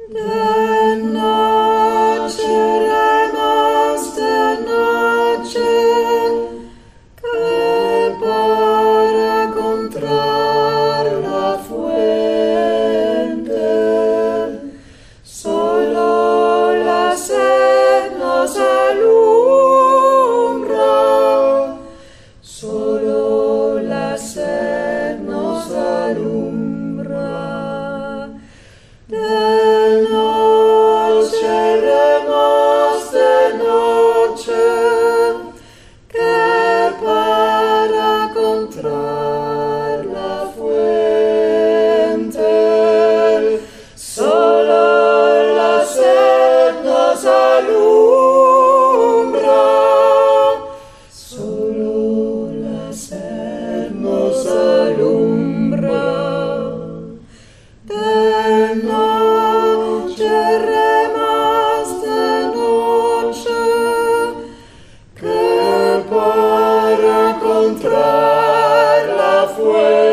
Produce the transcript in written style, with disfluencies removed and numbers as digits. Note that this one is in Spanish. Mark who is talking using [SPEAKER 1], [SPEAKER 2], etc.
[SPEAKER 1] De noche, remas de noche, que para encontrar la fuente, solo la sed nos alumbra, solo la sed nos alumbra. De noche, remas de noche, que para encontrar la fuente, solo la sed nos alumbra, solo la sed nos alumbra. De noche, remas de noche, que para encontrar la fuente,